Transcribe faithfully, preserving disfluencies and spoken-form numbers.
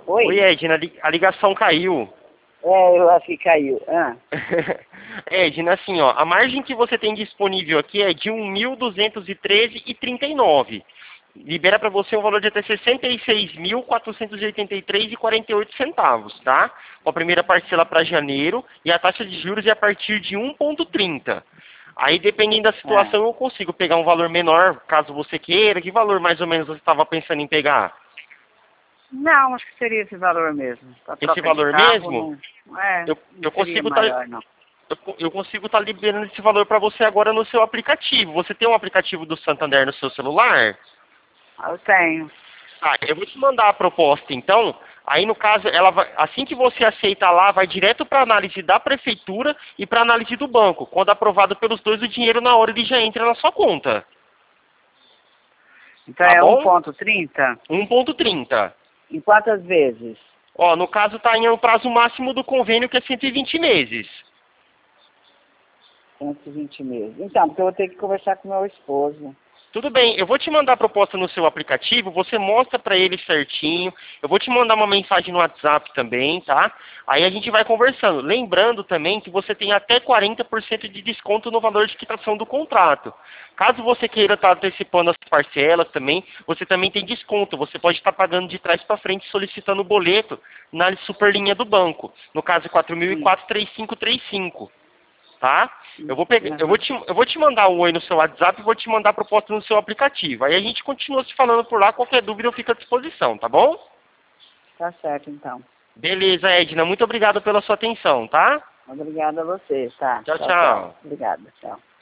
Oi? Oi, Edna, a li- a ligação caiu. É, eu acho que caiu. Ah, Edna, assim, ó, a margem que você tem disponível aqui é de um mil duzentos e treze reais e trinta e nove centavos. Libera para você um valor de até sessenta e seis mil quatrocentos e oitenta e três reais e quarenta e oito centavos, tá? Com a primeira parcela para janeiro e a taxa de juros é a partir de um vírgula trinta. Aí, dependendo da ah. situação, eu consigo pegar um valor menor, caso você queira. Que valor mais ou menos você estava pensando em pegar? Não, acho que seria esse valor mesmo. Pra Esse troca de valor carro, mesmo? não, é, Eu, não eu seria consigo estar maior, não. eu, co- eu consigo estar liberando esse valor para você agora no seu aplicativo. Você tem um aplicativo do Santander no seu celular? Eu tenho. Tá, eu vou te mandar a proposta então. Aí no caso, ela vai, assim que você aceita lá, vai direto para análise da prefeitura e para análise do banco. Quando aprovado pelos dois, o dinheiro na hora ele já entra na sua conta. Então Tá é um bom? ponto trinta. um vírgula trinta. Em quantas vezes? Ó, no caso tá em um prazo máximo do convênio que é cento e vinte meses. cento e vinte meses. Então, porque eu vou ter que conversar com meu esposo. Tudo bem, eu vou te mandar a proposta no seu aplicativo, você mostra pra ele certinho, eu vou te mandar uma mensagem no WhatsApp também, tá? Aí a gente vai conversando. Lembrando também que você tem até quarenta por cento de desconto no valor de quitação do contrato. Caso você queira estar antecipando as parcelas também, você também tem desconto. Você pode estar pagando de trás para frente solicitando o boleto na superlinha do banco. No caso, quatro mil e Hum. quatro, três cinco três cinco. Tá? Eu vou, pegar, eu, Uhum. vou te, eu vou te mandar um oi no seu WhatsApp e vou te mandar a proposta no seu aplicativo. Aí a gente continua se falando por lá, qualquer dúvida eu fico à disposição, tá bom? Tá certo, então. Beleza, Edna, muito obrigado pela sua atenção, tá? Obrigada a você, tá? Tchau, Tchau, tchau. tchau. Obrigada, tchau.